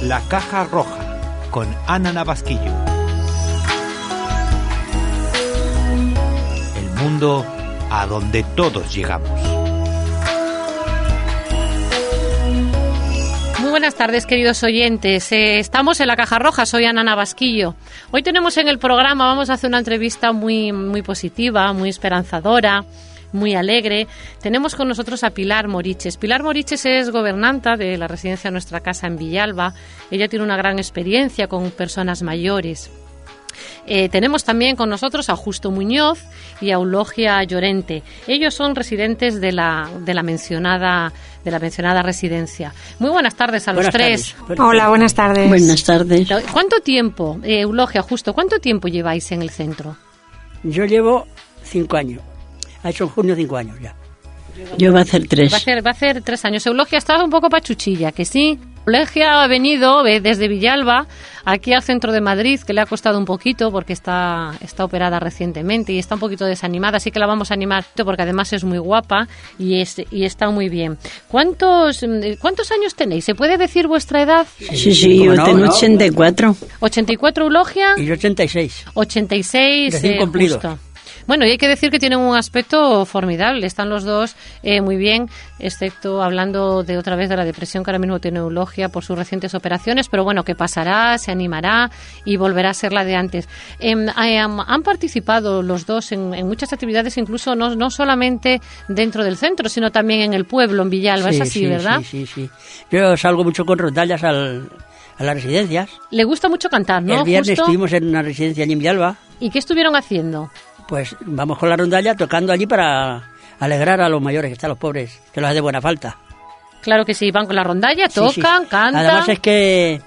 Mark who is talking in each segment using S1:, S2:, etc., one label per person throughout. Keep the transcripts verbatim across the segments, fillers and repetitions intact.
S1: La Caja Roja, con Ana Navasquillo. El mundo a donde todos llegamos.
S2: Muy buenas tardes, queridos oyentes. Eh, estamos en La Caja Roja, soy Ana Navasquillo. Hoy tenemos en el programa, vamos a hacer una entrevista muy, muy positiva, muy esperanzadora, muy alegre. Tenemos con nosotros a Pilar Moriches. Pilar Moriches es gobernanta de la residencia Nuestra Casa en Villalba. Ella tiene una gran experiencia con personas mayores. Eh, tenemos también con nosotros a Justo Muñoz y a Eulogia Llorente. Ellos son residentes de la, de la mencionada de la mencionada residencia. Muy buenas tardes a los
S3: buenas
S2: tres.
S3: Tardes.
S4: Hola, buenas tardes.
S3: Buenas tardes.
S2: ¿Cuánto tiempo, eh, Eulogia, Justo, cuánto tiempo lleváis en el centro?
S3: Yo llevo cinco años. Ha hecho en junio cinco años ya. Yo va a hacer tres.
S2: Va a hacer, va a hacer tres años. Eulogia estaba un poco pachuchilla, que sí. Eulogia ha venido eh, desde Villalba aquí al centro de Madrid, que le ha costado un poquito porque está, está operada recientemente y está un poquito desanimada, así que la vamos a animar porque además es muy guapa y, es, y está muy bien. ¿Cuántos, ¿Cuántos años tenéis? ¿Se puede decir vuestra edad?
S3: Sí, sí, yo no, tengo no. ochenta y cuatro.
S2: ¿ochenta y cuatro, Eulogia?
S3: Y yo ochenta y seis.
S2: ochenta y seis,
S3: Recién
S2: eh,
S3: cumplido.
S2: Justo. Bueno, y hay que decir que tienen un aspecto formidable. Están los dos eh, muy bien, excepto hablando de otra vez de la depresión que ahora mismo tiene Eulogia por sus recientes operaciones, pero bueno, que pasará, se animará y volverá a ser la de antes. Eh, eh, han participado los dos en, en muchas actividades, incluso no, no solamente dentro del centro, sino también en el pueblo, en Villalba.
S3: Sí,
S2: es así,
S3: sí,
S2: ¿verdad?
S3: Sí, sí, sí. Yo salgo mucho con rondallas al, a las residencias.
S2: Le gusta mucho cantar, ¿no?
S3: El viernes
S2: Justo.
S3: Estuvimos en una residencia allí en Villalba.
S2: ¿Y qué estuvieron haciendo?
S3: Pues vamos con la rondalla tocando allí para alegrar a los mayores, que están los pobres, que los hace buena falta.
S2: Claro que sí, van con la rondalla, tocan,
S3: sí, sí.
S2: cantan.
S3: Además es que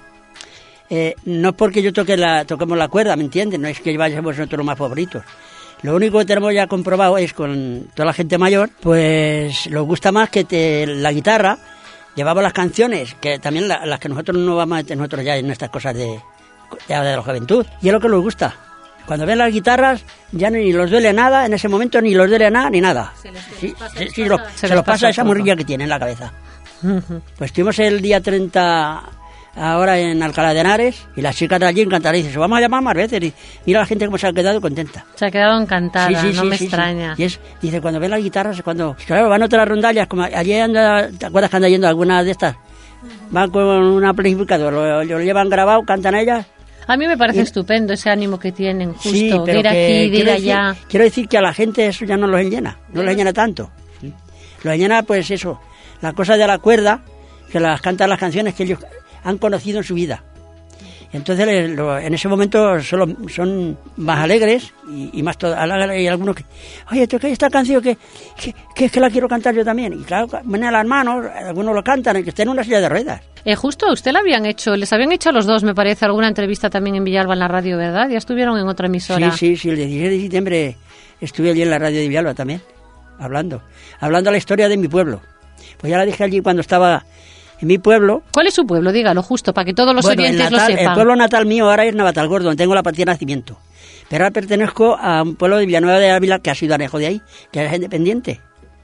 S3: eh, no es porque yo toque la, toquemos la cuerda, ¿me entiendes? No es que vayamos nosotros los más favoritos. Lo único que tenemos ya comprobado es con toda la gente mayor, pues les gusta más que te, la guitarra, llevamos las canciones, que también la, las que nosotros no vamos a meter nosotros ya en estas cosas de, de, de la juventud, y es lo que les gusta. Cuando ven las guitarras ya ni los duele nada, en ese momento ni los duele nada ni nada. Se les,
S2: se les pasa,
S3: sí,
S2: les
S3: sí,
S2: pasa,
S3: lo,
S2: se
S3: se los pasa,
S2: pasa
S3: esa morrilla que tiene en la cabeza.
S2: Uh-huh.
S3: Pues estuvimos el día treinta ahora en Alcalá de Henares y las chicas de allí encantadas dicen, vamos a llamar más veces y mira la gente cómo se ha quedado contenta.
S2: Se ha quedado encantada,
S3: sí, sí,
S2: no
S3: sí,
S2: me
S3: sí,
S2: extraña.
S3: Sí. Y es, dice, cuando ven las guitarras, cuando, claro, van a otras rondallas, como allí anda, ¿te acuerdas que anda yendo algunas de estas? Van con un amplificador, lo, lo llevan grabado, cantan ellas.
S2: A mí me parece y, estupendo ese ánimo que tienen, justo,
S3: sí,
S2: de ir aquí, de ir allá.
S3: Decir, quiero decir que a la gente eso ya no los llena, no les llena tanto. ¿Sí? Los llena, pues eso, la cosa de la cuerda, que las cantan las canciones que ellos han conocido en su vida. Entonces, lo, en ese momento solo, son más alegres y, y más to- alegres, y algunos que, oye, toca esta canción que, que, que es que la quiero cantar yo también. Y claro, vienen las manos, algunos lo cantan, que estén en una silla de ruedas.
S2: Eh, justo a usted le habían hecho, les habían hecho a los dos, me parece, alguna entrevista también en Villalba en la radio, ¿verdad? Ya estuvieron en otra emisora.
S3: Sí, sí, sí, el dieciséis de septiembre estuve allí en la radio de Villalba también, hablando, hablando de la historia de mi pueblo. Pues ya la dije allí cuando estaba en mi pueblo.
S2: ¿Cuál es su pueblo? Dígalo, justo, para que todos los
S3: bueno,
S2: oyentes
S3: natal,
S2: lo sepan.
S3: El pueblo natal mío ahora es Navatalgordo, donde tengo la partida de nacimiento. Pero ahora pertenezco a un pueblo de Villanueva de Ávila, que ha sido anejo de ahí, que es independiente.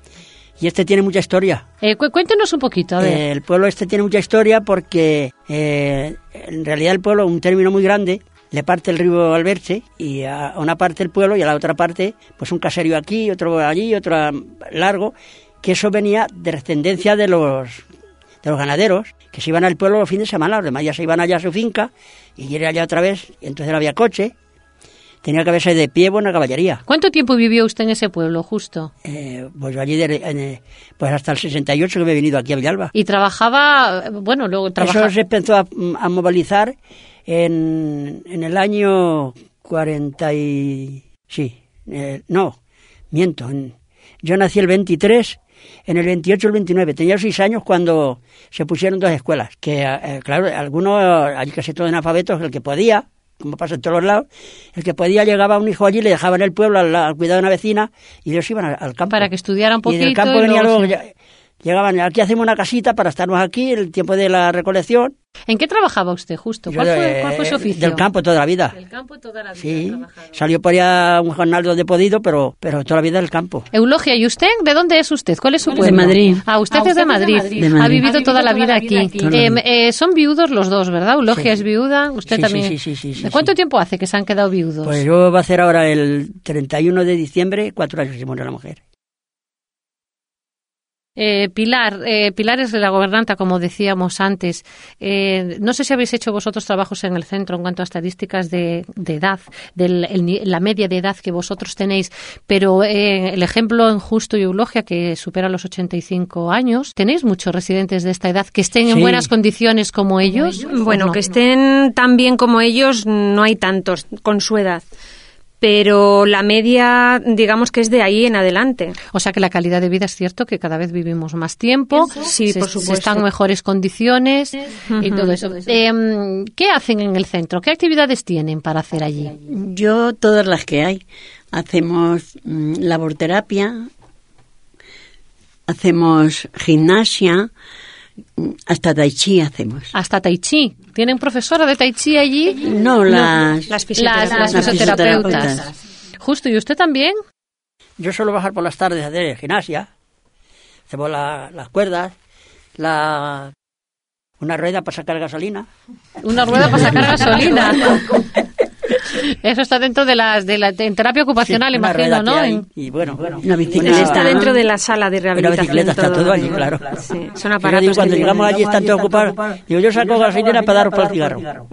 S3: Y este tiene mucha historia.
S2: Eh, cu- cuéntenos un poquito, a ver.
S3: Eh, el pueblo este tiene mucha historia porque eh, en realidad el pueblo, un término muy grande, le parte el río Alberche y a una parte el pueblo y a la otra parte, pues un caserío aquí, otro allí, otro largo, que eso venía de descendencia de los, de los ganaderos, que se iban al pueblo los fines de semana, los demás ya se iban allá a su finca y ir allá otra vez, y entonces no había coche. Tenía que haberse de pie buena caballería.
S2: ¿Cuánto tiempo vivió usted en ese pueblo, justo?
S3: Eh, pues yo allí, de, eh, pues hasta el sesenta y ocho que me he venido aquí a Villalba.
S2: Y trabajaba, bueno, luego trabajaba...
S3: Eso se empezó a, a movilizar en, en el año cuarenta y... Sí, eh, no, miento. En, yo nací el veintitrés, en el veintiocho, el veintinueve. Tenía seis años cuando se pusieron dos escuelas. Que, eh, claro, algunos, allí casi todos analfabetos, el que podía... como pasa en todos los lados, el que podía llegaba un hijo allí, le dejaban el pueblo al, al cuidado de una vecina y ellos iban al, al campo.
S2: Para que estudiara un poquito.
S3: Y del campo venía luego,
S2: sí.
S3: llegaban, aquí hacemos una casita para estarnos aquí, el tiempo de la recolección,
S2: ¿En qué trabajaba usted justo? ¿Cuál,
S3: Yo,
S2: fue, ¿Cuál fue su oficio?
S3: Del campo toda la vida.
S2: Del campo toda la vida.
S3: Sí, salió por allá un jornal donde he podido, pero, pero toda la vida del campo.
S2: Eulogia, ¿y usted? ¿De dónde es usted? ¿Cuál es su
S4: De
S2: pueblo?
S4: Madrid.
S2: Ah, usted,
S4: Ah,
S2: es de
S4: usted
S2: Madrid.
S4: es de Madrid. De Madrid.
S2: Ha vivido toda la vida aquí. Eh, eh, son viudos los dos, ¿verdad? Eulogia
S3: Sí.
S2: es viuda, usted
S3: Sí,
S2: también.
S3: sí, sí, sí, sí,
S2: ¿De
S3: sí,
S2: cuánto
S3: sí.
S2: tiempo hace que se han quedado viudos?
S3: Pues yo va a hacer ahora el treinta y uno de diciembre, cuatro años que se murió la mujer.
S2: Eh, Pilar, eh, Pilar es la gobernanta, como decíamos antes. Eh, no sé si habéis hecho vosotros trabajos en el centro en cuanto a estadísticas de, de edad, de la media de edad que vosotros tenéis, pero eh, el ejemplo en Justo y Eulogia, que supera los ochenta y cinco años, ¿tenéis muchos residentes de esta edad que estén en
S3: Sí.
S2: buenas condiciones como ellos?
S4: Bueno,
S2: ¿O no?
S4: que estén tan bien como ellos no hay tantos con su edad, pero la media, digamos que es de ahí en adelante.
S2: O sea que la calidad de vida es cierto que cada vez vivimos más tiempo,
S4: Sí,
S2: se,
S4: por
S2: se
S4: supuesto.
S2: están en mejores condiciones y todo eso. Eh, ¿Qué hacen en el centro? ¿Qué actividades tienen para hacer allí?
S5: Yo todas las que hay. Hacemos mm, laborterapia, hacemos gimnasia, mm, hasta tai chi hacemos.
S2: Hasta Tai Chi. ¿Tienen profesora de Tai Chi allí?
S5: No, las,
S4: las
S2: Las, las
S5: las
S2: fisioterapeutas.
S5: fisioterapeutas.
S2: Justo, ¿y usted también?
S3: Yo suelo bajar por las tardes a hacer gimnasia. Hacemos la- las cuerdas, la, una rueda para sacar gasolina.
S2: Una rueda para sacar gasolina. Eso está dentro de las de la en terapia ocupacional,
S3: Sí, una
S2: imagino,
S3: rueda
S2: ¿no?
S3: que hay.
S2: En-
S3: Y bueno, bueno.
S5: Una bicicleta.
S4: Él está dentro de la sala de
S3: Una
S4: rehabilitación.
S3: bicicleta está todo allí, claro.
S4: Sí, son
S3: Que yo digo,
S4: aparatos
S3: cuando
S4: que
S3: llegamos
S4: tienen.
S3: allí están todos ocupados. Digo, yo saco gasolina para daros para el cigarro.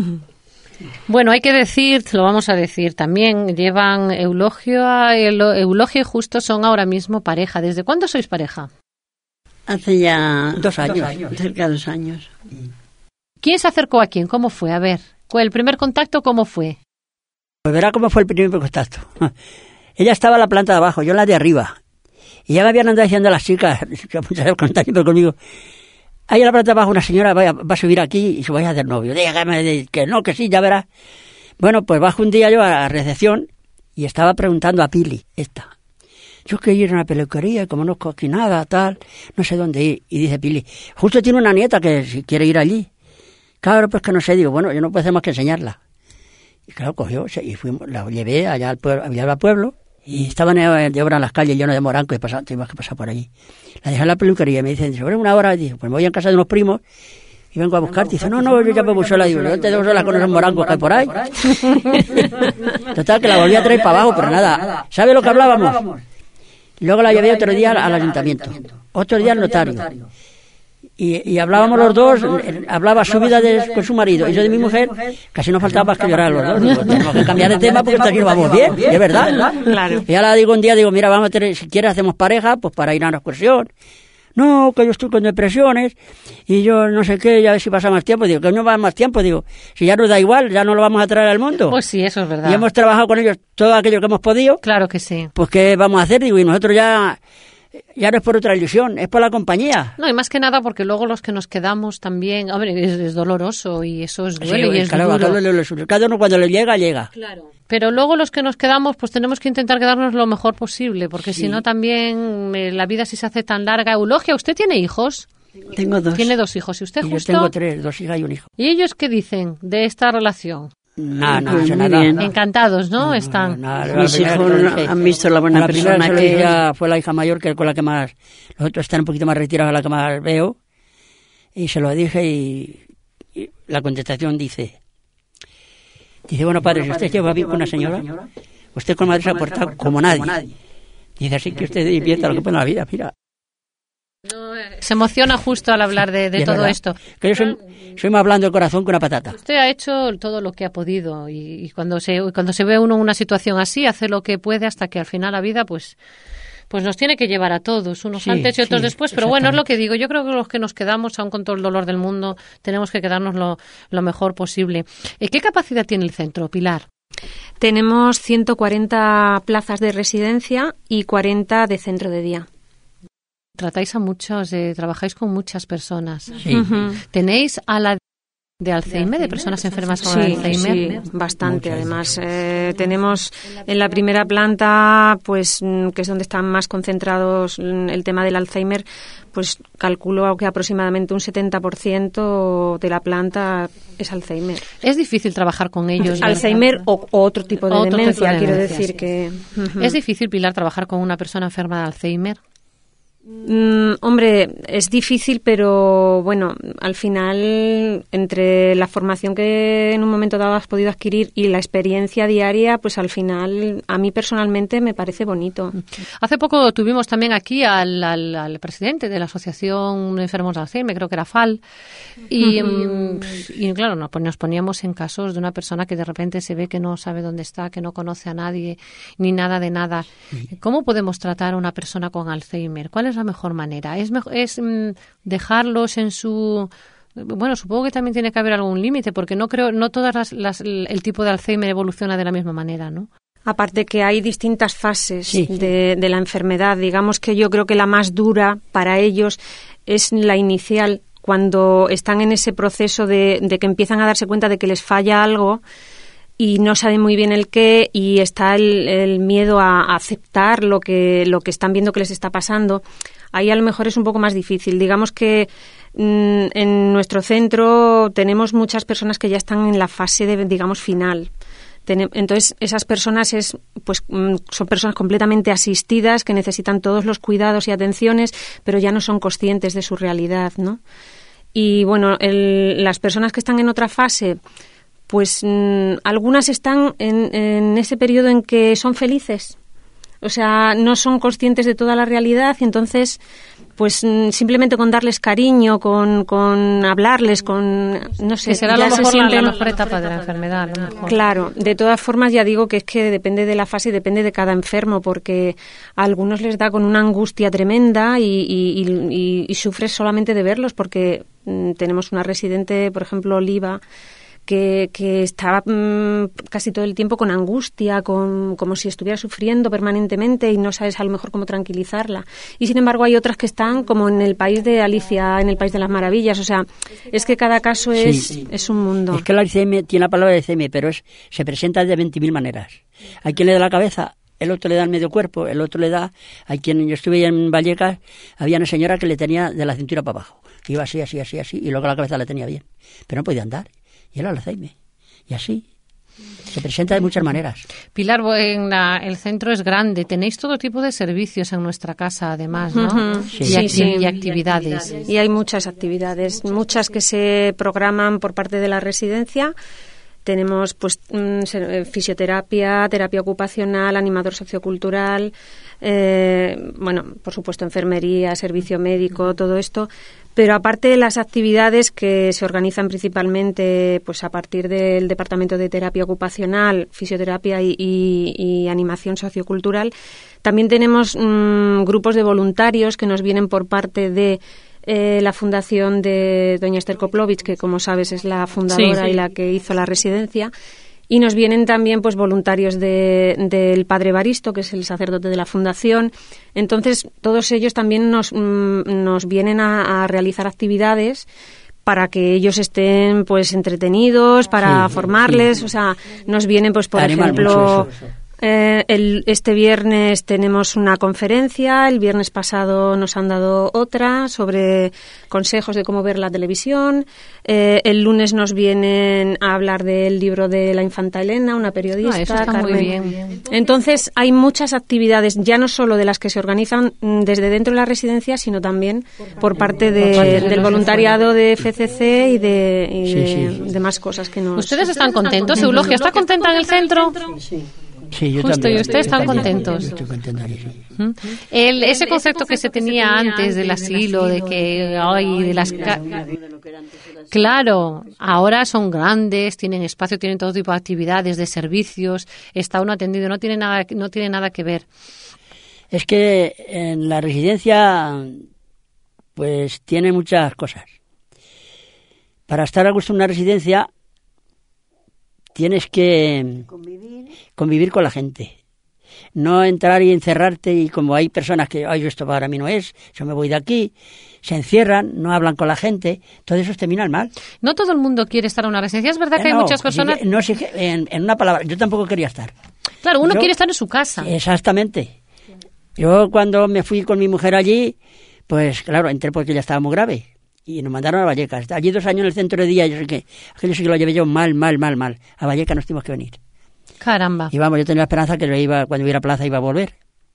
S2: Bueno, hay que decir, lo vamos a decir también, llevan Eulogio, Eulo- Eulogio y Justo son ahora mismo pareja. ¿Desde cuándo sois pareja?
S5: Hace ya
S3: Dos años.
S5: cerca de dos años.
S2: ¿Quién se acercó a quién? ¿Cómo fue? A ver, ¿cuál- el primer contacto cómo fue?
S3: Pues verá cómo fue el primer contacto. Ella estaba en la planta de abajo, yo en la de arriba. Y ya me habían andado diciendo las chicas, que muchas veces contaban siempre conmigo, ahí en la planta de abajo una señora va a, va a subir aquí y se vaya a hacer novio. Dígame que no, que sí, ya verás. Bueno, pues bajo un día yo a la recepción y estaba preguntando a Pili, esta. Yo quería ir a una peluquería y como no cogí nada, tal, no sé dónde ir. Y dice Pili, justo tiene una nieta que si quiere ir allí. Claro, pues que no sé, digo, bueno, yo no puedo hacer más que enseñarla. Y claro, cogió, se- y fuimos, la llevé allá al pueblo, allá al pueblo, y estaban de de obra en las calles llenas de morancos y pasaba, teníamos que pasar por allí. La dejé en la peluquería y me dicen, sobre una hora, y dije, pues me voy a casa de unos primos y vengo a buscarte. Y dice, no, no, yo ya me voy sola. Digo, yo te dejo sola con esos morancos que hay por ahí. Total, que la volví a traer para abajo, pero nada. ¿Sabe lo que hablábamos? Luego la llevé otro día al, al ayuntamiento, otro día al notario. Y, y hablábamos los dos, eh, hablaba su vida de, con su marido y yo de mi mujer, casi no faltaba más que llorar los dos. Digo, tenemos que cambiar de tema porque hasta aquí no vamos bien, es verdad.
S4: Claro.
S3: Y ya la digo un día, digo, mira, vamos a tener, si quieres hacemos pareja, pues para ir a una excursión. No, que yo estoy con depresiones y yo no sé qué, ya a ver si pasa más tiempo. Digo, que no va más tiempo, digo, si ya nos da igual, ya no lo vamos a traer al mundo.
S2: Pues sí, eso es verdad.
S3: Y hemos trabajado con ellos todo aquello que hemos podido,
S2: Claro que sí.
S3: pues ¿qué vamos a hacer? Digo, y nosotros ya, ya no es por otra ilusión, es por la compañía.
S2: No, y más que nada porque luego los que nos quedamos también, hombre, es, es doloroso y eso es duele
S3: Sí,
S2: y es
S3: claro,
S2: duro.
S3: cada uno- cada uno cuando le llega, llega.
S2: Claro. Pero luego los que nos quedamos, pues tenemos que intentar quedarnos lo mejor posible, porque
S3: Sí.
S2: si no también eh, la vida si se hace tan larga. Eulogia, ¿usted tiene hijos?
S5: Tengo dos.
S2: Tiene dos hijos. ¿Y usted
S3: Y yo
S2: justo?
S3: tengo tres, dos hijas y un hijo.
S2: ¿Y ellos qué dicen de esta relación?
S3: No, no,
S5: Pues
S3: sé
S5: muy
S3: nada.
S5: bien.
S2: Encantados, ¿no? Están.
S3: No, la
S5: Mis
S3: primera
S5: hijos
S3: que lo dije.
S5: han visto la buena
S3: A la primera
S5: persona
S3: se lo
S5: que
S3: dije
S5: es.
S3: a- fue la hija mayor, que es con la que más... Los otros están un poquito más retirados, la que más veo. Y se lo dije y, y la contestación dice... Dice, bueno, padre, si usted lleva bien con una señora, usted con madre se ha portado como nadie. Dice, así que usted invierta lo que pone en la vida, mira.
S2: Se emociona justo al hablar de, de
S3: Y es
S2: todo
S3: verdad.
S2: esto.
S3: Que yo soy, soy más blando de corazón que una patata.
S2: Usted ha hecho todo lo que ha podido y, y cuando se cuando se ve uno en una situación así hace lo que puede hasta que al final la vida pues pues nos tiene que llevar a todos, unos
S3: Sí,
S2: antes y otros
S3: sí,
S2: después, pero bueno, es lo
S3: exactamente.
S2: que digo, yo creo que los que nos quedamos, aún con todo el dolor del mundo, tenemos que quedarnos lo, lo mejor posible. Eh, ¿Qué capacidad tiene el centro, Pilar?
S4: Tenemos ciento cuarenta plazas de residencia y cuarenta de centro de día.
S2: Tratáis a muchos, eh, trabajáis con muchas personas.
S3: Sí.
S4: Ujú.
S2: ¿Tenéis a la de Alzheimer, de personas enfermas con
S4: sí,
S2: Alzheimer.
S4: Sí, bastante. Además, eh, tenemos en la primera planta, pues que es donde están más concentrados el tema del Alzheimer, pues calculo que aproximadamente un setenta por ciento de la planta es Alzheimer.
S2: Es difícil trabajar con ellos.
S4: Alzheimer o, o otro tipo de
S2: otro
S4: demencia,
S2: tipo de
S4: quiero
S2: demencia,
S4: decir
S2: sí.
S4: que... Uh-huh.
S2: ¿Es difícil, Pilar, trabajar con una persona enferma de Alzheimer?
S4: Mm, hombre, es difícil, pero bueno, al final, entre la formación que en un momento dado has podido adquirir y la experiencia diaria, pues al final, a mí personalmente me parece bonito.
S2: Hace poco tuvimos también aquí al, al, al presidente de la Asociación de Enfermos de Alzheimer, creo que era F A L, y, uh-huh. y claro, nos poníamos en casos de una persona que de repente se ve que no sabe dónde está, que no conoce a nadie, ni nada de nada. ¿Cómo podemos tratar a una persona con Alzheimer? ¿Cuál es la mejor manera? ¿Es, mejor, es mm, dejarlos en su... Bueno, supongo que también tiene que haber algún límite, porque no creo, no todas las, las, el tipo de Alzheimer evoluciona de la misma manera, ¿no?
S4: Aparte que hay distintas fases
S3: sí.
S4: de, de la enfermedad. Digamos que yo creo que la más dura para ellos es la inicial, cuando están en ese proceso de, de que empiezan a darse cuenta de que les falla algo y no saben muy bien el qué, y está el, el miedo a, a aceptar lo que, lo que están viendo que les está pasando. Ahí a lo mejor es un poco más difícil. Digamos que mmm, en nuestro centro tenemos muchas personas que ya están en la fase de, digamos, final. Ten- entonces, esas personas es, pues, mmm, son personas completamente asistidas que necesitan todos los cuidados y atenciones, pero ya no son conscientes de su realidad, ¿no? Y bueno, el, las personas que están en otra fase, pues mmm, algunas están en, en ese periodo en que son felices. O sea, no son conscientes de toda la realidad y entonces, pues simplemente con darles cariño, con, con hablarles, con, no sé.
S2: Que será
S4: ya
S2: a lo
S4: se
S2: mejor
S4: sienten...
S2: la mejor etapa de la enfermedad. A lo mejor.
S4: Claro, de todas formas ya digo que es que depende de la fase y depende de cada enfermo, porque a algunos les da con una angustia tremenda y, y, y, y sufres solamente de verlos, porque mm, tenemos una residente, por ejemplo, Oliva, Que, que estaba mmm, casi todo el tiempo con angustia, con, como si estuviera sufriendo permanentemente y no sabes a lo mejor cómo tranquilizarla. Y sin embargo hay otras que están como en el país de Alicia, en el país de las maravillas. O sea, es que cada caso es, sí, sí. es un mundo.
S3: Es que el Alzheimer tiene la palabra de Alzheimer, pero es, se presenta de veinte mil maneras. Hay quien le da la cabeza, el otro le da el medio cuerpo, el otro le da... Hay quien, yo estuve en Vallecas, había una señora que le tenía de la cintura para abajo. Iba así, así, así, así, y luego la cabeza la tenía bien. Pero no podía andar. Y era el Alzheimer. Y así se presenta de muchas maneras.
S2: Pilar, en la, el centro es grande. Tenéis todo tipo de servicios en nuestra casa, además, ¿no?
S4: Uh-huh.
S2: Sí.
S4: Y,
S2: sí,
S4: acti-
S2: sí. y actividades.
S4: Y hay muchas actividades, muchas que se programan por parte de la residencia. Tenemos pues fisioterapia, terapia ocupacional, animador sociocultural, eh, bueno, por supuesto enfermería, servicio médico, todo esto. Pero aparte de las actividades que se organizan principalmente pues a partir del Departamento de Terapia Ocupacional, Fisioterapia y, y, y Animación Sociocultural, también tenemos mmm, grupos de voluntarios que nos vienen por parte de eh, la fundación de doña Esther Koplovich, que como sabes es la fundadora sí, sí. y la que hizo la residencia. Y nos vienen también pues voluntarios de, del padre Evaristo, que es el sacerdote de la fundación. Entonces, todos ellos también nos, mm, nos vienen a, a realizar actividades para que ellos estén pues entretenidos, para sí, formarles. Sí. O sea, nos vienen pues por Animal ejemplo... Eh, el, este viernes tenemos una conferencia, el viernes pasado nos han dado otra sobre consejos de cómo ver la televisión, eh, el lunes nos vienen a hablar del libro de la infanta Elena, una periodista.
S2: Ah, eso está
S4: Carmen.
S2: Muy bien.
S4: Entonces hay muchas actividades, ya no solo de las que se organizan desde dentro de la residencia, sino también por parte de, por parte de del voluntariado de F C C y de, y sí, de, sí, sí. de más cosas que nos...
S2: ¿Ustedes están contentos? ¿Eulogia está contenta en el centro?
S3: Sí. Sí, yo
S2: Justo,
S3: también.
S2: y ustedes están contentos.
S3: Estoy contenta, sí.
S2: El, ese concepto que se tenía antes del asilo, de que ay, de las ca- claro, ahora son grandes, tienen espacio, tienen todo tipo de actividades, de servicios, está uno atendido, no tiene nada, no tiene nada que ver.
S3: Es que en la residencia, pues tiene muchas cosas. Para estar a gusto en una residencia tienes que convivir, convivir con la gente. no entrar y encerrarte, y como hay personas que, ay, esto para mí no es, yo me voy de aquí, se encierran, no hablan con la gente, todo eso termina mal.
S2: No todo el mundo quiere estar en una residencia, es verdad
S3: Eh,
S2: que hay
S3: no,
S2: muchas personas...
S3: No, sí, en, en una palabra, yo tampoco quería estar.
S2: Claro, uno
S3: Yo-
S2: quiere estar en su casa.
S3: Exactamente. Yo cuando me fui con mi mujer allí, pues claro, entré porque ella estaba muy grave y nos mandaron a Vallecas. Allí dos años en el centro de día, yo sé que aquello sí que lo llevé yo mal, mal, mal, mal. A Vallecas nos tuvimos que venir.
S2: Caramba.
S3: Y vamos, yo tenía la esperanza que lo iba, cuando hubiera plaza iba a volver.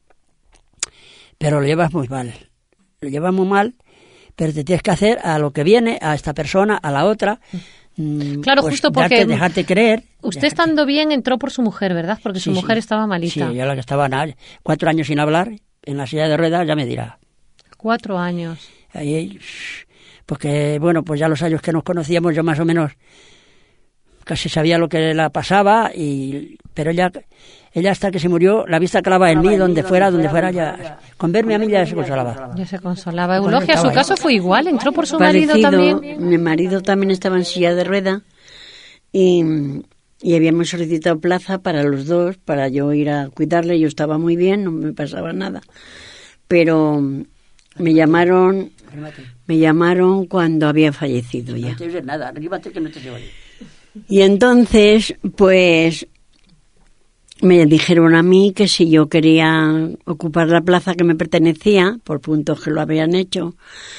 S3: Pero lo llevas muy mal. Lo llevas muy mal, pero te tienes que hacer a lo que viene, a esta persona, a la otra. mm,
S2: Claro,
S3: pues
S2: justo porque
S3: darte- dejarte creer.
S2: Usted
S3: dejarte-
S2: estando bien entró por su mujer, ¿verdad? Porque su
S3: Sí,
S2: mujer
S3: sí.
S2: estaba malita.
S3: Sí, yo la que estaba nada, cuatro años sin hablar, en la silla de ruedas, ya me dirá.
S2: Cuatro años.
S3: Ahí, porque, bueno, pues ya los años que nos conocíamos, yo más o menos casi sabía lo que la pasaba, y pero ella, ella hasta que se murió, la vista clavaba en mí, donde fuera, donde fuera, ya, con verme a mí ya se consolaba.
S2: Ya se consolaba.
S3: Cuando
S2: Eulogia, su
S3: estaba
S2: caso
S3: ahí.
S2: fue igual, entró por su marido
S5: Parecido,
S2: también.
S5: mi marido también estaba en silla de rueda y, y habíamos solicitado plaza para los dos, para yo ir a cuidarle. Yo estaba muy bien, no me pasaba nada. Pero me llamaron, me llamaron cuando había fallecido ya.
S3: No te oyes nada, arríbate que no te oye.
S5: Y entonces, pues, me dijeron a mí que si yo quería ocupar la plaza que me pertenecía, por puntos que lo habían hecho,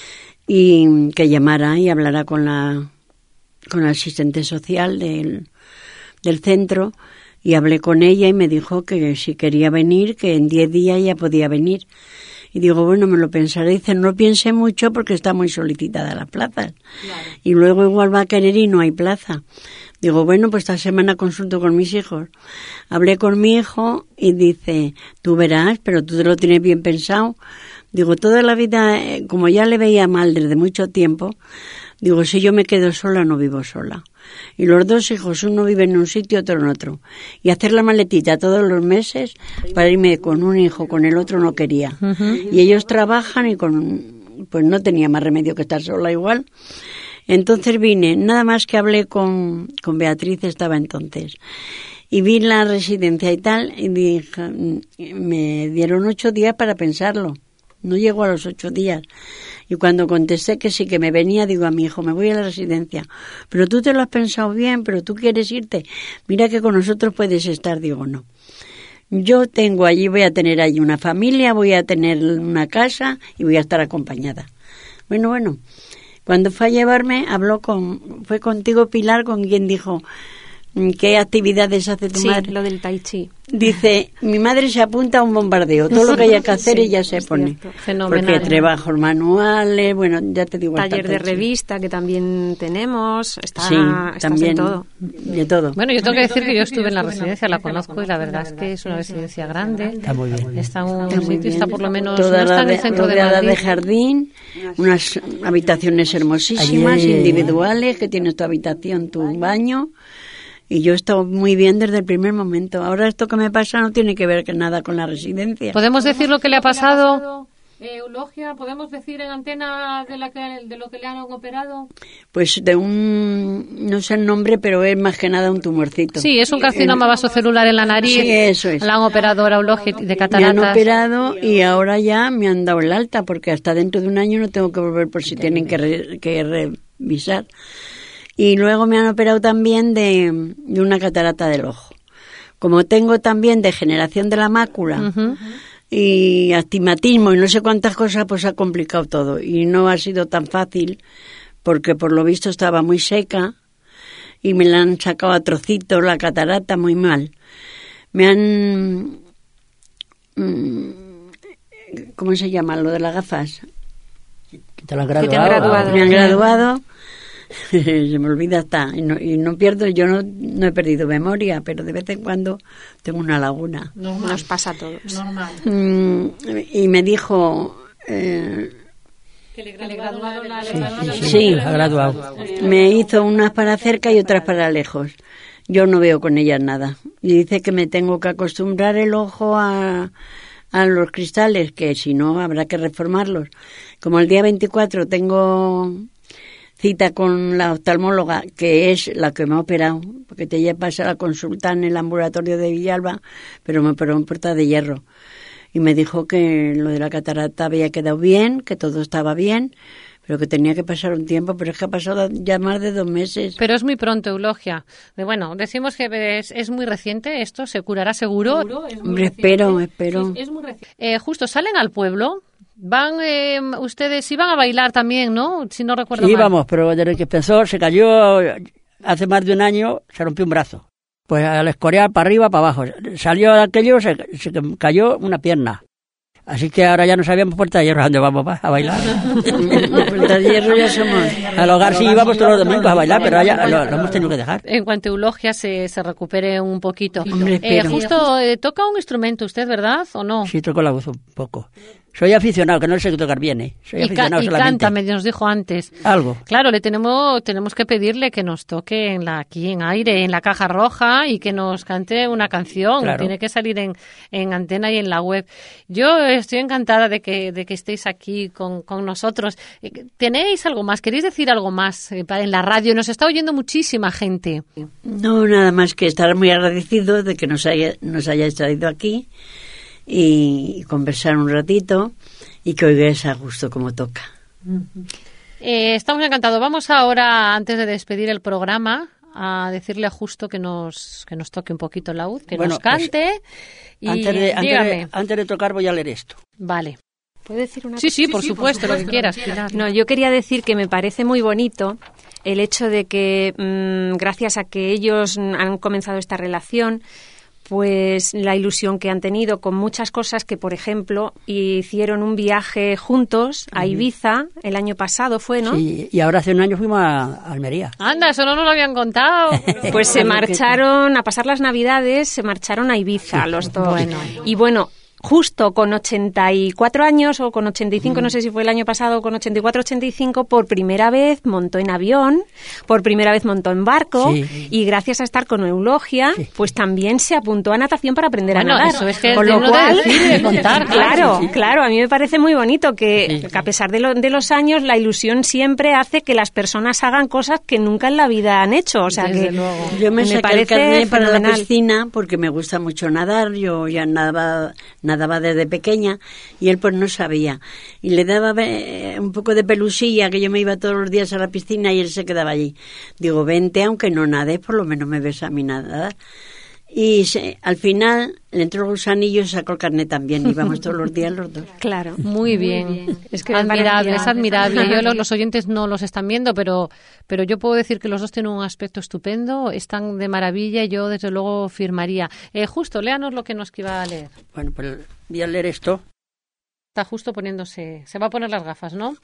S5: y que llamara y hablara con la, con la asistente social del, del centro, y hablé con ella y me dijo que si quería venir, que en diez días ya podía venir. Y digo, bueno, me lo pensaré. Dice, no piense mucho porque está muy solicitada la plaza. Claro. Y luego igual va a querer y no hay plaza. Digo, bueno, pues esta semana consulto con mis hijos. Hablé con mi hijo y dice, tú verás, pero tú te lo tienes bien pensado. Digo, toda la vida, eh, como ya le veía mal desde mucho tiempo, digo, si yo me quedo sola, no vivo sola. Y los dos hijos, uno vive en un sitio, otro en otro. Y hacer la maletita todos los meses para irme con un hijo, con el otro no quería. Uh-huh. Y ellos trabajan y con, pues no tenía más remedio que estar sola igual. Entonces vine, nada más que hablé con, con Beatriz, estaba entonces. Y vi la residencia y tal, y dije, me dieron ocho días para pensarlo. No llegó a los ocho días. Y cuando contesté que sí, que me venía, digo a mi hijo, me voy a la residencia. Pero tú te lo has pensado bien, pero tú quieres irte. Mira que con nosotros puedes estar. Digo, no. Yo tengo allí, voy a tener allí una familia, voy a tener una casa y voy a estar acompañada. Bueno, bueno. Cuando fue a llevarme, habló con, fue contigo, Pilar, con quien dijo, ¿qué actividades hace tu
S4: sí,
S5: madre?
S4: Sí, lo del tai chi.
S5: Dice, mi madre se apunta a un bombardeo, todo lo que haya que hacer sí, ella se pone.
S2: Fenomenal.
S5: Porque trabajos manuales, bueno, ya te digo.
S4: Taller de revista que también tenemos, está,
S5: sí, también
S4: en todo.
S5: De todo.
S2: Bueno, yo tengo que decir que yo estuve en la residencia, la conozco y la verdad es que es una residencia grande.
S3: Está muy bien.
S2: Está en un sitio, bien. Está por lo menos
S5: Toda
S2: no está en el
S5: de,
S2: centro de
S5: Madrid.
S2: de
S5: jardín, unas habitaciones hermosísimas, Allí, individuales, que tienes tu habitación, tu baño. Y yo he estado muy bien desde el primer momento. Ahora esto que me pasa no tiene que ver que nada con la residencia.
S2: ¿Podemos decir lo que le ha pasado, eh, Eulogia? ¿Podemos decir en antena de, la que, de lo que le han operado?
S5: Pues de un, no sé el nombre, pero es más que nada un tumorcito.
S2: Sí, es un carcinoma vasocelular en la nariz.
S5: Sí, eso es.
S2: La han operado ahora, Eulogia, de cataratas.
S5: Me han operado y ahora ya me han dado el alta, porque hasta dentro de un año no tengo que volver por si tienen que, re, que revisar. Y luego me han operado también de, de una catarata del ojo. Como tengo también degeneración de la mácula uh-huh. y astigmatismo y no sé cuántas cosas, pues ha complicado todo. Y no ha sido tan fácil porque por lo visto estaba muy seca y me la han sacado a trocitos la catarata muy mal. Me han... ¿Cómo se llama? Lo de las gafas.
S3: Que te lo han graduado.
S4: Que te han graduado.
S5: Me han graduado. Se me olvida hasta y no, y no pierdo, yo no, no he perdido memoria, pero de vez en cuando tengo una laguna.
S4: Normal. Nos pasa a todos.
S2: Normal.
S5: Mm, y me dijo eh,
S2: que le graduado la,
S3: sí, sí, sí,
S5: sí,
S3: ha graduado.
S5: Me hizo unas para cerca y otras para lejos. Yo no veo con ellas nada. Y dice que me tengo que acostumbrar el ojo a, a los cristales, que si no habrá que reformarlos. Como el día veinticuatro tengo cita con la oftalmóloga, que es la que me ha operado, porque te llevas a la consulta en el ambulatorio de Villalba, pero me operó en Puerta de Hierro. Y me dijo que lo de la catarata había quedado bien, que todo estaba bien, pero que tenía que pasar un tiempo, pero es que ha pasado ya más de dos meses.
S2: Pero es muy pronto, Eulogia. De, bueno, decimos que es, es muy reciente esto, se curará seguro. ¿Seguro? Es muy
S5: Hombre,
S2: reciente.
S5: espero, espero.
S2: Es, es muy reciente. Eh, justo, salen al pueblo, van, eh, ustedes iban a bailar también, ¿no? Si no recuerdo
S3: sí,
S2: mal.
S3: íbamos, pero desde que empezó, se cayó hace más de un año, se rompió un brazo. Pues al escorear para arriba, para abajo. Salió de aquello, se, se cayó una pierna. Así que ahora ya no sabíamos Puerta de Hierro, ¿a dónde vamos a bailar?
S5: Puerta de Hierro ya somos.
S3: Al hogar sí íbamos todos los domingos a bailar, pero ya lo, lo hemos tenido que dejar.
S2: En cuanto Eulogia se, se recupere un poquito.
S5: Hombre,
S2: eh, justo, eh, toca un instrumento usted, ¿verdad? ¿O no?
S3: Sí, toco la voz un poco. Soy aficionado, que no sé tocar bien, ¿eh? Soy
S2: y
S3: aficionado
S2: ca- y
S3: solamente.
S2: canta, me nos dijo antes.
S3: Algo.
S2: Claro, le tenemos tenemos que pedirle que nos toque en la aquí en aire, en la caja roja y que nos cante una canción.
S3: Claro.
S2: Tiene que salir en, en antena y en la web. Yo estoy encantada de que de que estéis aquí con, con nosotros. ¿Tenéis algo más? ¿Queréis decir algo más eh, en la radio? Nos está oyendo muchísima gente.
S5: No, nada más que estar muy agradecidos de que nos, haya, nos hayáis traído aquí y, y conversar un ratito y que oigáis a gusto como toca.
S2: Eh, estamos encantados. Vamos ahora, antes de despedir el programa, a decirle a Justo que nos que nos toque un poquito el laúd, que
S3: Bueno,
S2: nos cante.
S3: Pues,
S2: y
S3: antes, de, antes,
S2: dígame.
S3: de, antes de tocar voy a leer esto.
S2: Vale.
S4: ¿Puedo decir una
S2: Sí,
S4: cosa?
S2: sí, por supuesto, lo que quieras, Pilar.
S4: No, yo quería decir que me parece muy bonito el hecho de que mmm, gracias a que ellos han comenzado esta relación, pues la ilusión que han tenido con muchas cosas que, por ejemplo, hicieron un viaje juntos a Ibiza el año pasado, fue, ¿no?
S3: Sí, y ahora hace un año fuimos a Almería.
S2: Anda, eso no nos lo habían contado.
S4: Pues se marcharon, a pasar las Navidades, se marcharon a Ibiza los dos.
S2: Bueno.
S4: Y bueno, justo con ochenta y cuatro años o con ochenta y cinco, no sé si fue el año pasado, con ochenta y cuatro, ochenta y cinco, por primera vez montó en avión, por primera vez montó en barco,
S3: Sí.
S4: y gracias a estar con Eulogia,
S3: Sí.
S4: pues también se apuntó a natación para aprender
S2: Bueno,
S4: a nadar.
S2: eso es que es
S4: con lo
S2: digno de
S4: cual,
S2: decir y de contar, claro.
S4: claro,
S3: Sí, sí.
S4: claro, a mí me parece muy bonito que,
S3: Sí, sí.
S4: que a pesar de, lo- de los años, la ilusión siempre hace que las personas hagan cosas que nunca en la vida han hecho. O sea
S2: Desde
S4: que
S2: luego.
S5: Yo me,
S4: me
S5: saqué el
S4: parece
S5: carnet para la
S4: fenomenal.
S5: piscina porque me gusta mucho nadar. Yo ya nadaba, nadaba desde pequeña y él pues no sabía. Y le daba eh, un poco de pelusilla, que yo me iba todos los días a la piscina y él se quedaba allí. Digo, vente, aunque no nades, por lo menos me ves a mí nadar. Y se, al final le entró el gusanillo y sacó el carnet también. Íbamos todos los días los dos.
S4: claro.
S2: Muy bien.
S4: Es que me parece
S2: admirable, es admirable. Yo,
S4: admirable.
S2: lo- los oyentes no los están viendo, pero, pero yo puedo decir que los dos tienen un aspecto estupendo, están de maravilla y yo desde luego firmaría. Eh, justo, léanos lo que nos iba a leer.
S3: Bueno, pues voy a leer esto.
S2: Está justo poniéndose, se va a poner las gafas, ¿no?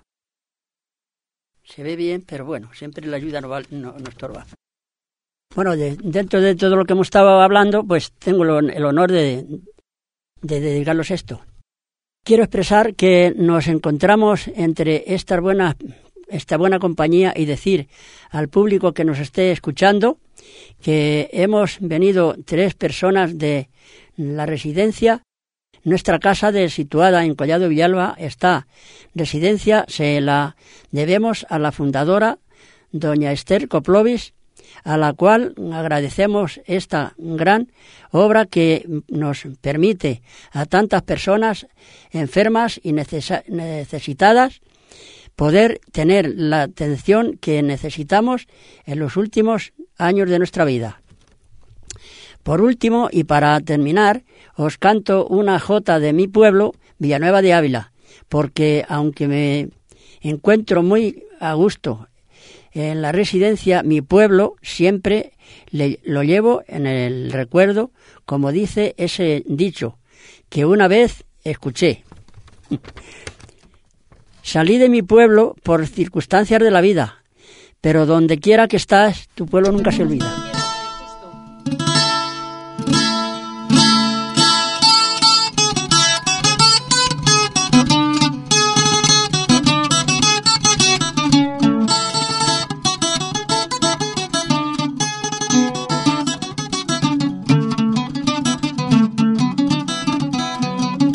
S3: Se ve bien, pero bueno, siempre la ayuda no, va- no, no estorba. Bueno, de- dentro de todo lo que hemos estado hablando, pues tengo lo- el honor de, de dedicarlos esto. Quiero expresar que nos encontramos entre esta buena, esta buena compañía y decir al público que nos esté escuchando que hemos venido tres personas de la residencia. Nuestra casa, de, situada en Collado Villalba, esta residencia se la debemos a la fundadora, doña Esther Koplovis, a la cual agradecemos esta gran obra que nos permite a tantas personas enfermas y necesa- necesitadas poder tener la atención que necesitamos en los últimos años de nuestra vida. Por último, y para terminar, os canto una jota de mi pueblo, Villanueva de Ávila, porque aunque me encuentro muy a gusto en la residencia, mi pueblo siempre le, lo llevo en el recuerdo, como dice ese dicho que una vez escuché. Salí de mi pueblo por circunstancias de la vida, pero donde quiera que estás, tu pueblo nunca se olvida.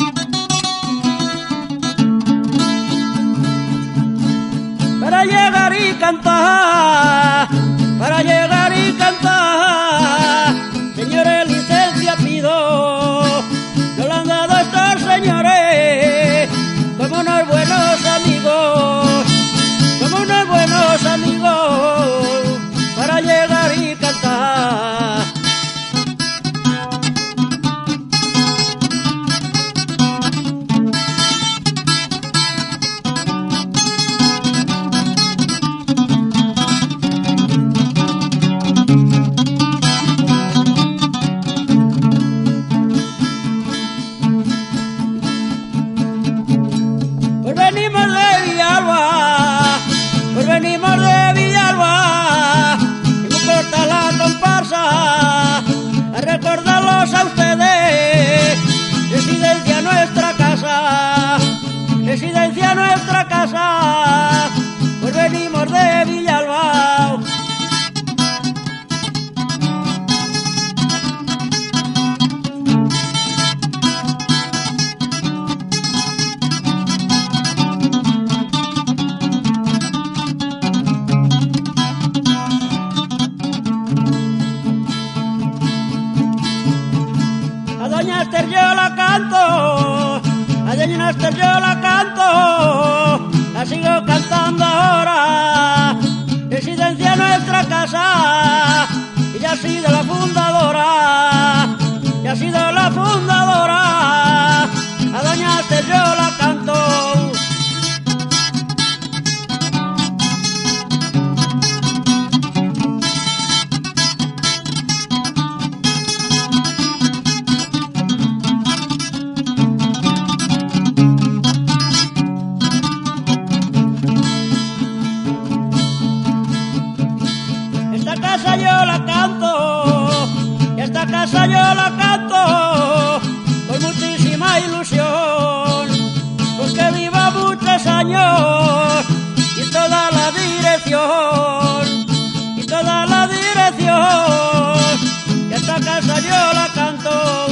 S3: Para llegar y cantar, para llegar y cantar. Señores, licencia pido, no le han dado estos señores, como unos buenos amigos, como unos buenos amigos, para llegar y cantar. Recordarlos a ustedes, residencia nuestra casa, residencia nuestra casa, pues venimos de Villalba. Yo la canto, a Doña Esther yo la canto, la sigo cantando ahora. Residencia nuestra casa, y ya ha sido la fundadora, ya ha sido la fundadora. A Doña Esther yo la canto. Yo la canto con muchísima ilusión, porque viva muchos años y toda la dirección, y toda la dirección, y esta casa yo la canto.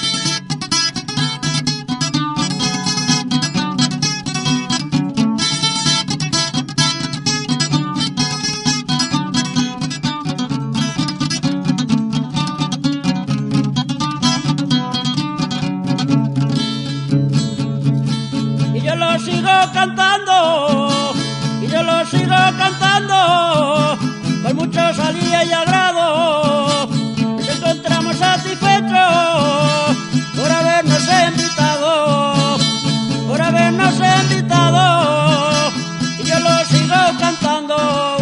S3: Cantando, y yo lo sigo cantando con mucho salida y agrado. Nos encontramos satisfechos por habernos invitado, por habernos invitado, y yo lo sigo cantando.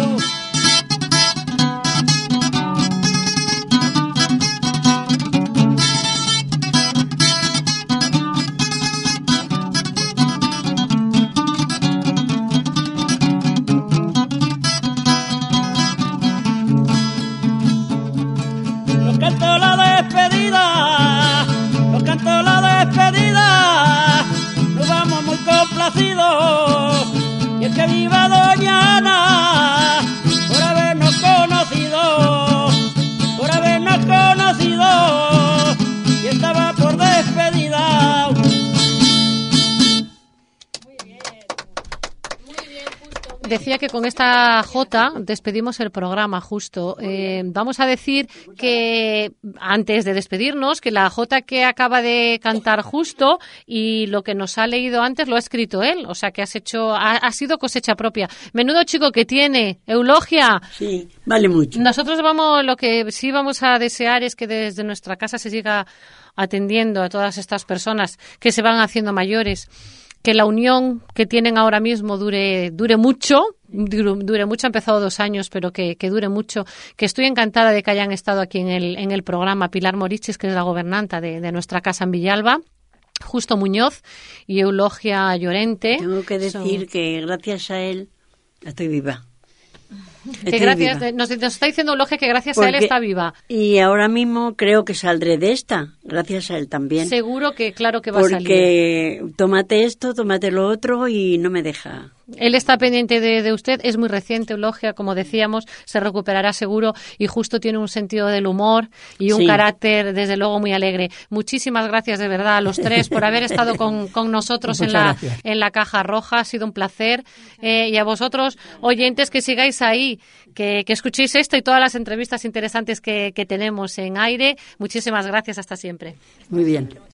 S3: Y es que viva Doña Ana por habernos conocido, por habernos conocido, y estaba por despedida.
S2: Decía que con esta jota despedimos el programa justo. Eh, vamos a decir que, antes de despedirnos, que la jota que acaba de cantar justo y lo que nos ha leído antes lo ha escrito él. O sea que has hecho, ha, ha sido cosecha propia. Menudo chico que tiene, Eulogia.
S5: Sí, vale mucho.
S2: Nosotros vamos, lo que sí vamos a desear es que desde nuestra casa se siga atendiendo a todas estas personas que se van haciendo mayores. Que la unión que tienen ahora mismo dure dure mucho, dure, dure mucho, ha empezado dos años, pero que, que dure mucho. Que estoy encantada de que hayan estado aquí en el, en el programa Pilar Moriches, que es la gobernanta de, de nuestra casa en Villalba, Justo Muñoz y Eulogia Llorente.
S5: Tengo que decir
S2: Son...
S5: que gracias a él estoy viva.
S2: Que gracias, viva. Nos, nos está diciendo Eulogia que gracias Porque, a él está viva.
S5: Y ahora mismo creo que saldré de esta, gracias a él también.
S2: Seguro que claro que va
S5: Porque
S2: a salir.
S5: Porque tómate esto, tómate lo otro y no me deja.
S2: Él está pendiente de, de usted, es muy reciente, Eulogia, como decíamos, se recuperará seguro y justo tiene un sentido del humor y un sí. carácter, desde luego, muy alegre. Muchísimas gracias de verdad a los tres por haber estado con, con nosotros en la, en la Caja Roja, ha sido un placer. Eh, y a vosotros, oyentes, que sigáis ahí, que, que escuchéis esto y todas las entrevistas interesantes que, que tenemos en aire. Muchísimas gracias, hasta siempre.
S5: Muy bien.